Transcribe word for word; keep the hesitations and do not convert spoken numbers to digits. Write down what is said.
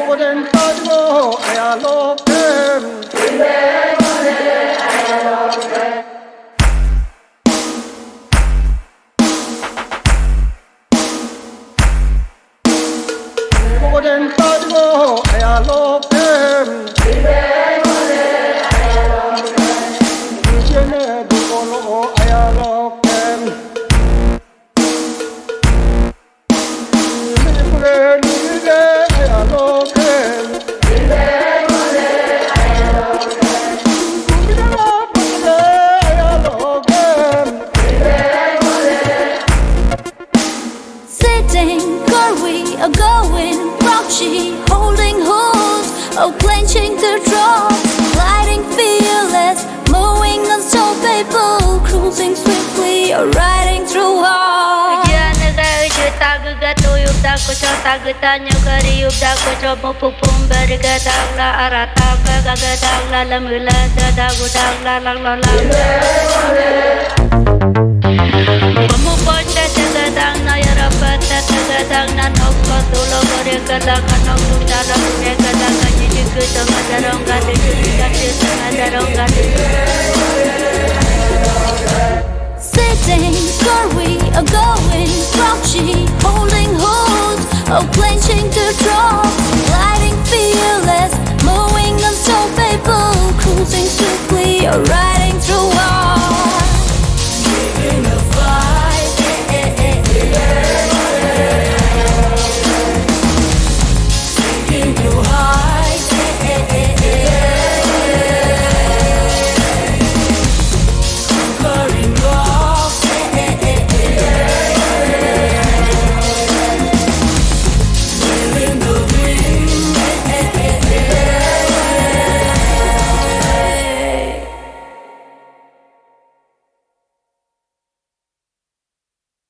고된 빠지고 아야로펜 고된 빠지고 아야로펜 이제는 누구로 아야로펜 그래 니네 아야로펜 Sitting, are we are going grouchy, holding hooves, oh clenching the drops, gliding fearless, mowing unstoppable, cruising swiftly or riding through heart. Tagadang na yarapat at tagadang na nokko tulo gore kadakan nokko dara kune kadakan jadi kuto madarong gade kade madarong gade. Sitting, are we are going grouchy, holding hooves, oh clenching the drops, gliding fearless, mowing unstoppable, cruising swiftly or